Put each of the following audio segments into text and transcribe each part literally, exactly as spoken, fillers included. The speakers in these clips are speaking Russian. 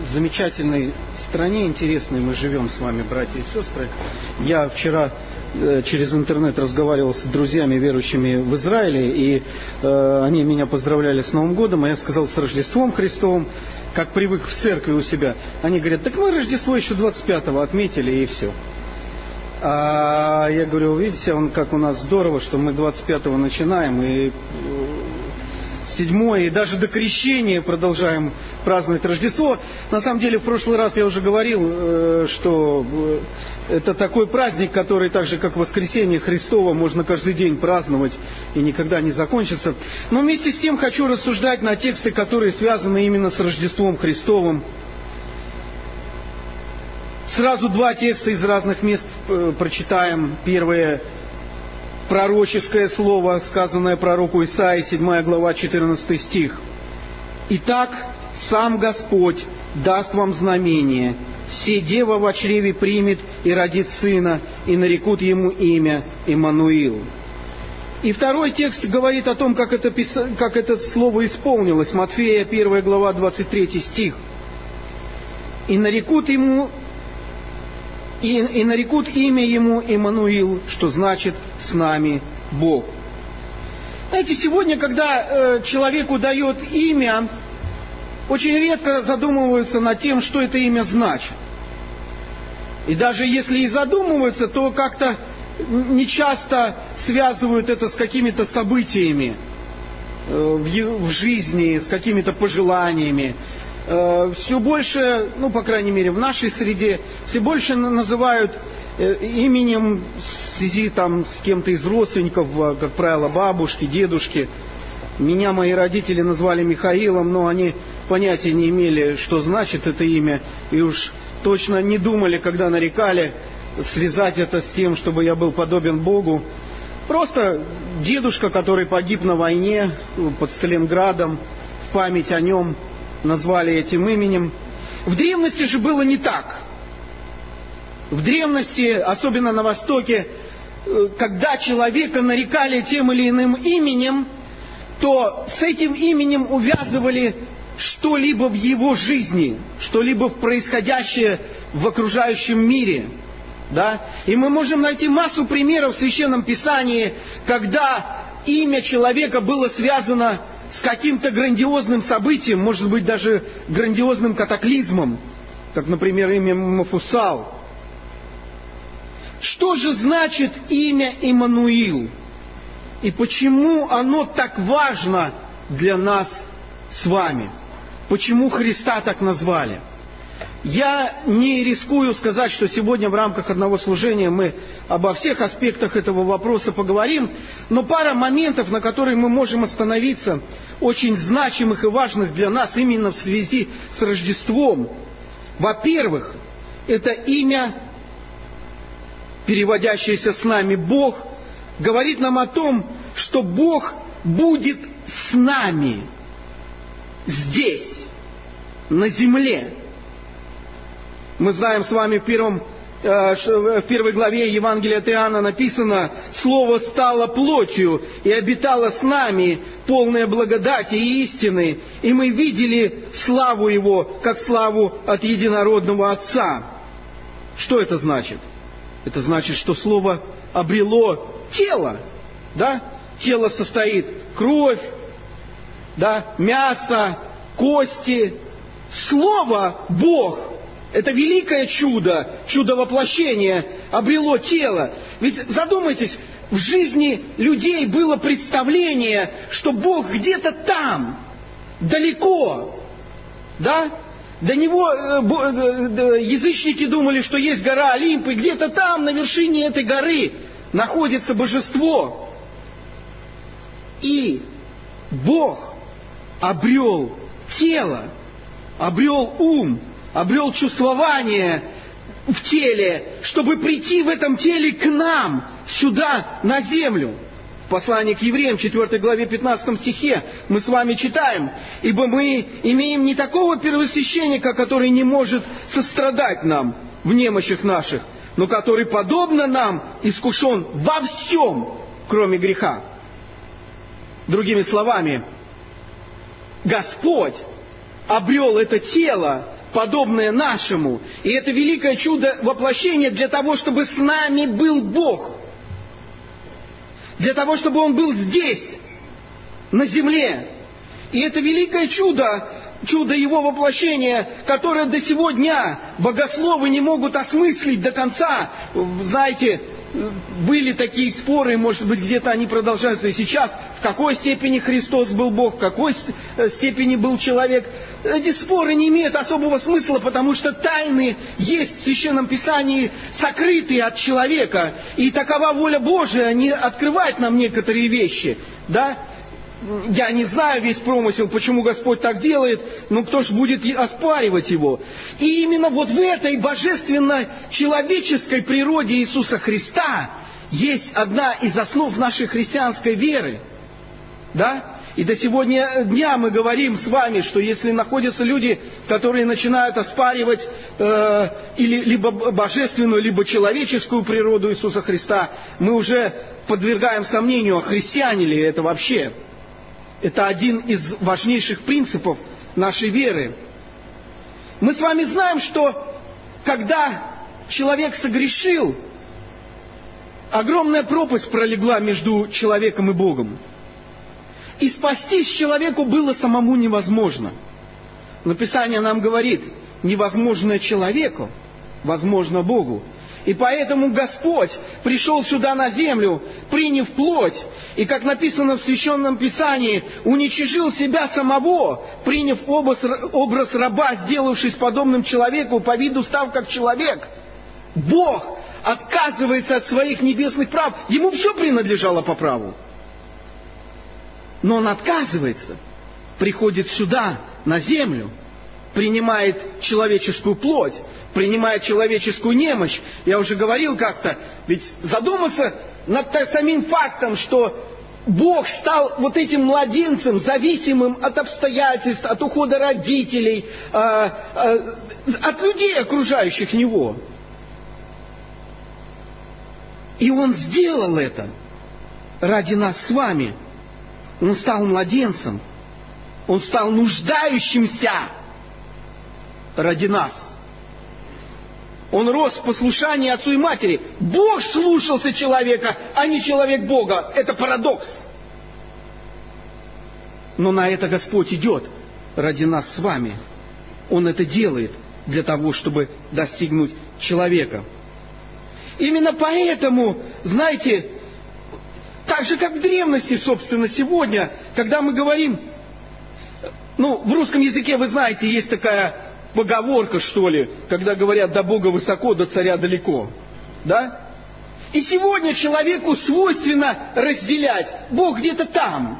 замечательной стране, интересной мы живем с вами, братья и сестры. Я вчера э, через интернет разговаривал с друзьями, верующими в Израиле, и э, они меня поздравляли с Новым годом, а я сказал с Рождеством Христовым, как привык в церкви у себя. Они говорят, так мы Рождество еще двадцать пятого отметили, и все. А я говорю, видите, он как у нас здорово, что мы двадцать пятого начинаем, и седьмое, и даже до крещения продолжаем праздновать Рождество. На самом деле, в прошлый раз я уже говорил, что это такой праздник, который так же, как Воскресение Христово, можно каждый день праздновать и никогда не закончится. Но вместе с тем хочу рассуждать на тексты, которые связаны именно с Рождеством Христовым. Сразу два текста из разных мест прочитаем. Первое — пророческое слово, сказанное пророку Исаии, седьмая глава, четырнадцатый стих. «Итак, сам Господь даст вам знамение. Се дева во чреве примет и родит сына, и нарекут ему имя Иммануил». И второй текст говорит о том, как это, как это слово исполнилось. Матфея, первая глава, двадцать третий стих. «И нарекут ему И, и нарекут имя ему Иммануил, что значит «с нами Бог». Знаете, сегодня, когда э, человеку дает имя, очень редко задумываются над тем, что это имя значит. И даже если и задумываются, то как-то нечасто связывают это с какими-то событиями э, в, в жизни, с какими-то пожеланиями. Все больше, ну, по крайней мере, в нашей среде, все больше называют именем в связи там с кем-то из родственников, как правило, бабушки, дедушки. Меня мои родители назвали Михаилом, но они понятия не имели, что значит это имя, и уж точно не думали, когда нарекали, связать это с тем, чтобы я был подобен Богу. Просто дедушка, который погиб на войне под Сталинградом, в память о нем назвали этим именем. В древности же было не так. В древности, особенно на Востоке, когда человека нарекали тем или иным именем, то с этим именем увязывали что-либо в его жизни, что-либо в происходящее в окружающем мире. Да? И мы можем найти массу примеров в Священном Писании, когда имя человека было связано с каким-то грандиозным событием, может быть, даже грандиозным катаклизмом, как, например, имя Мафусал. Что же значит имя Иммануил? И почему оно так важно для нас с вами? Почему Христа так назвали? Я не рискую сказать, что сегодня в рамках одного служения мы обо всех аспектах этого вопроса поговорим, но пара моментов, на которые мы можем остановиться, очень значимых и важных для нас именно в связи с Рождеством. Во-первых, это имя, переводящееся с нами Бог, говорит нам о том, что Бог будет с нами здесь, на земле. Мы знаем с вами в, первом, э, в первой главе Евангелия от Иоанна написано: «Слово стало плотью и обитало с нами, полное благодати и истины, и мы видели славу Его, как славу от единородного Отца». Что это значит? Это значит, что Слово обрело тело. Да? Тело состоит кровь, да, мясо, кости. Слово Бог — это великое чудо, чудо воплощения, обрело тело. Ведь задумайтесь, в жизни людей было представление, что Бог где-то там, далеко, да? До Него э, язычники думали, что есть гора Олимп, и где-то там, на вершине этой горы, находится божество. И Бог обрел тело, обрел ум, обрел чувствование в теле, чтобы прийти в этом теле к нам, сюда, на землю. В послании к евреям, четвёртой главе, пятнадцатом стихе, мы с вами читаем: «Ибо мы имеем не такого первосвященника, который не может сострадать нам в немощах наших, но который, подобно нам, искушен во всем, кроме греха». Другими словами, Господь обрел это тело, подобное нашему. И это великое чудо воплощения для того, чтобы с нами был Бог. Для того, чтобы Он был здесь, на земле. И это великое чудо, чудо Его воплощения, которое до сего дня богословы не могут осмыслить до конца. Знаете, были такие споры, может быть, где-то они продолжаются и сейчас, в какой степени Христос был Бог, в какой степени был человек. Эти споры не имеют особого смысла, потому что тайны есть в Священном Писании, сокрытые от человека. И такова воля Божия, не открывать нам некоторые вещи. Да? Я не знаю весь промысел, почему Господь так делает, но кто ж будет оспаривать его? И именно вот в этой божественно-человеческой природе Иисуса Христа есть одна из основ нашей христианской веры. Да? И до сегодня дня мы говорим с вами, что если находятся люди, которые начинают оспаривать э, или, либо божественную, либо человеческую природу Иисуса Христа, мы уже подвергаем сомнению, а христиане ли это вообще. Это один из важнейших принципов нашей веры. Мы с вами знаем, что когда человек согрешил, огромная пропасть пролегла между человеком и Богом. И спастись человеку было самому невозможно. Но Писание нам говорит, невозможное человеку, возможно Богу. И поэтому Господь пришел сюда на землю, приняв плоть, и, как написано в Священном Писании, уничижил себя самого, приняв образ, образ раба, сделавшись подобным человеку, по виду став как человек. Бог отказывается от своих небесных прав. Ему все принадлежало по праву. Но Он отказывается, приходит сюда, на землю, принимает человеческую плоть, принимает человеческую немощь. Я уже говорил как-то, ведь задуматься над самим фактом, что Бог стал вот этим младенцем, зависимым от обстоятельств, от ухода родителей, от людей, окружающих Него. И Он сделал это ради нас с вами. Он стал младенцем. Он стал нуждающимся ради нас. Он рос в послушании отцу и матери. Бог слушался человека, а не человек Бога. Это парадокс. Но на это Господь идет ради нас с вами. Он это делает для того, чтобы достигнуть человека. Именно поэтому, знаете, так же, как в древности, собственно, сегодня, когда мы говорим, ну, в русском языке, вы знаете, есть такая поговорка, что ли, когда говорят, до Бога высоко, до царя далеко. Да? И сегодня человеку свойственно разделять. Бог где-то там.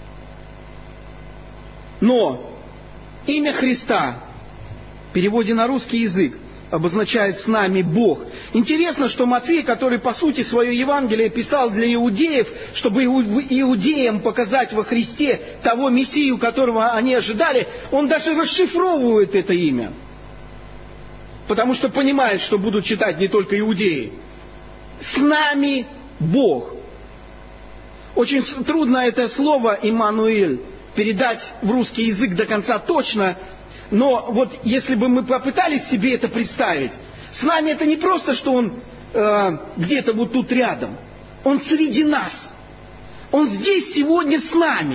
Но имя Христа в переводе на русский язык обозначает «с нами Бог». Интересно, что Матфей, который по сути свое Евангелие писал для иудеев, чтобы иудеям показать во Христе того Мессию, которого они ожидали, он даже расшифровывает это имя. Потому что понимает, что будут читать не только иудеи. «С нами Бог». Очень трудно это слово «Иммануэль» передать в русский язык до конца точно. Но вот если бы мы попытались себе это представить, с нами это не просто, что Он э, где-то вот тут рядом. Он среди нас. Он здесь сегодня с нами.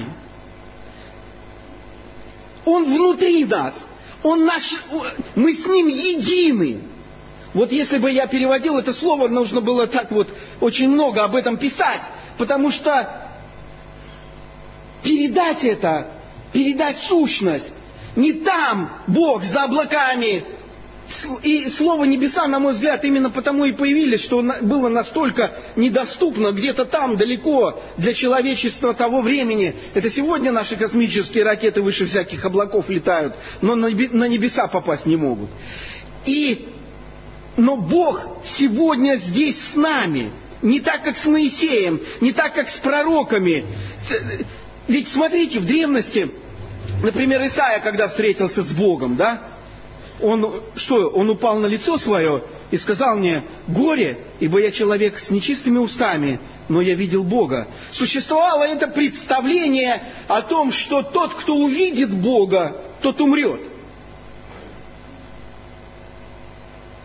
Он внутри нас. Он наш, мы с Ним едины. Вот если бы я переводил это слово, нужно было так вот очень много об этом писать. Потому что передать это, передать сущность, не там Бог за облаками. И слово «небеса», на мой взгляд, именно потому и появились, что было настолько недоступно где-то там, далеко, для человечества того времени. Это сегодня наши космические ракеты выше всяких облаков летают, но на небеса попасть не могут. И, но Бог сегодня здесь с нами. Не так, как с Моисеем, не так, как с пророками. Ведь смотрите, в древности... Например, Исаия, когда встретился с Богом, да, он что, он упал на лицо свое и сказал мне: горе, ибо я человек с нечистыми устами, но я видел Бога. Существовало это представление о том, что тот, кто увидит Бога, тот умрет.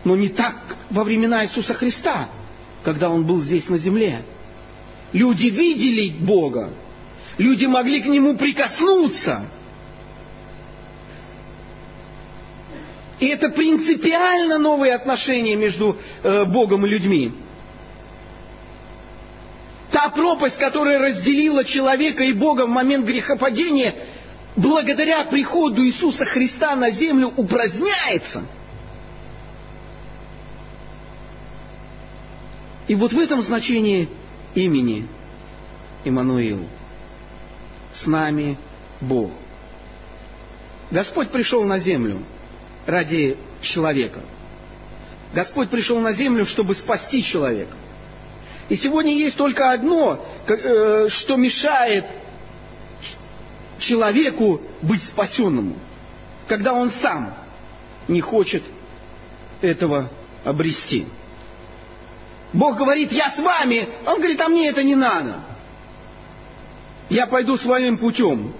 Но не так во времена Иисуса Христа, когда Он был здесь на земле. Люди видели Бога. Люди могли к Нему прикоснуться. И это принципиально новые отношения между э, Богом и людьми. Та пропасть, которая разделила человека и Бога в момент грехопадения, благодаря приходу Иисуса Христа на землю упраздняется. И вот в этом значении имени Иммануил. С нами Бог. Господь пришел на землю ради человека. Господь пришел на землю, чтобы спасти человека. И сегодня есть только одно, что мешает человеку быть спасенному, когда он сам не хочет этого обрести. Бог говорит: я с вами. Он говорит: а мне это не надо. Я пойду своим путем.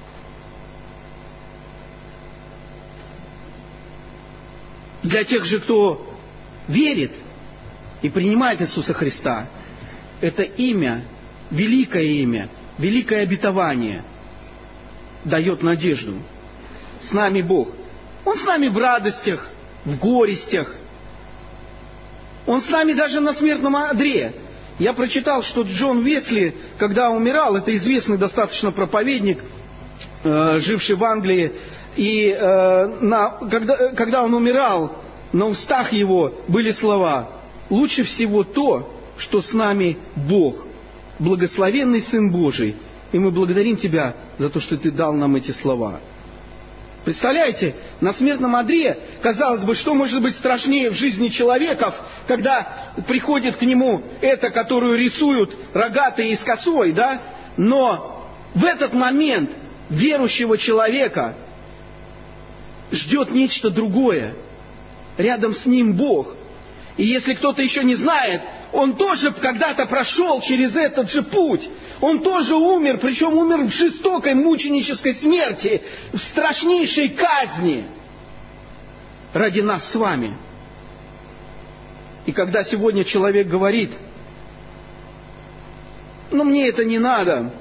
Для тех же, кто верит и принимает Иисуса Христа, это имя, великое имя, великое обетование дает надежду. С нами Бог. Он с нами в радостях, в горестях. Он с нами даже на смертном одре. Я прочитал, что Джон Уэсли, когда умирал, это известный достаточно проповедник, э, живший в Англии, и э, на, когда, когда он умирал, на устах его были слова: «Лучше всего то, что с нами Бог, благословенный Сын Божий, и мы благодарим Тебя за то, что Ты дал нам эти слова». Представляете, на смертном одре, казалось бы, что может быть страшнее в жизни человеков, когда приходит к нему эта, которую рисуют рогатой и с косой, да? Но в этот момент верующего человека ждет нечто другое. Рядом с ним Бог. И если кто-то еще не знает, он тоже когда-то прошел через этот же путь. Он тоже умер, причем умер в жестокой мученической смерти, в страшнейшей казни ради нас с вами. И когда сегодня человек говорит: ну мне это не надо,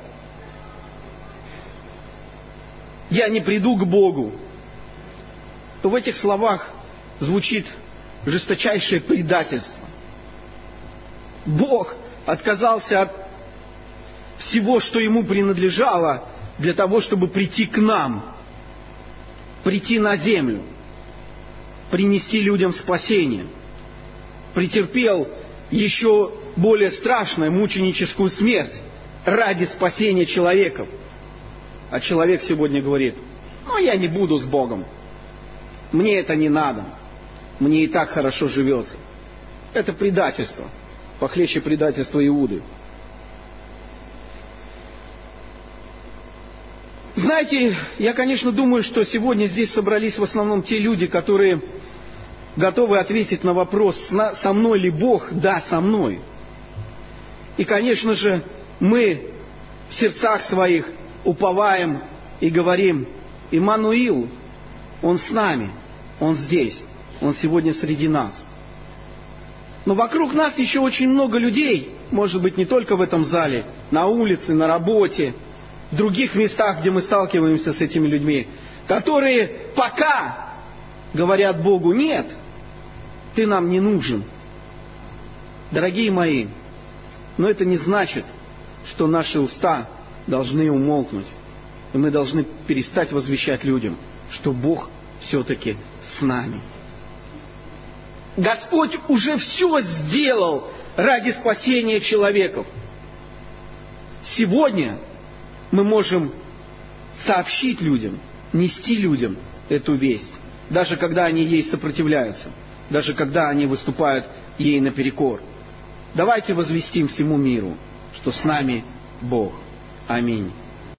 я не приду к Богу, то в этих словах звучит жесточайшее предательство. Бог отказался от всего, что Ему принадлежало, для того, чтобы прийти к нам, прийти на землю, принести людям спасение. Претерпел еще более страшную мученическую смерть ради спасения человеков. А человек сегодня говорит: ну я не буду с Богом, мне это не надо, мне и так хорошо живется. Это предательство, похлеще предательства Иуды. Знаете, я, конечно, думаю, что сегодня здесь собрались в основном те люди, которые готовы ответить на вопрос: со мной ли Бог? Да, со мной. И, конечно же, мы в сердцах своих уповаем и говорим: Иммануил, Он с нами, Он здесь, Он сегодня среди нас. Но вокруг нас еще очень много людей, может быть, не только в этом зале, на улице, на работе, в других местах, где мы сталкиваемся с этими людьми, которые пока говорят Богу: нет, ты нам не нужен. Дорогие мои, но это не значит, что наши уста должны умолкнуть, и мы должны перестать возвещать людям, что Бог все-таки с нами. Господь уже все сделал ради спасения человеков. Сегодня мы можем сообщить людям, нести людям эту весть, даже когда они ей сопротивляются, даже когда они выступают ей наперекор. Давайте возвестим всему миру, что с нами Бог. Аминь.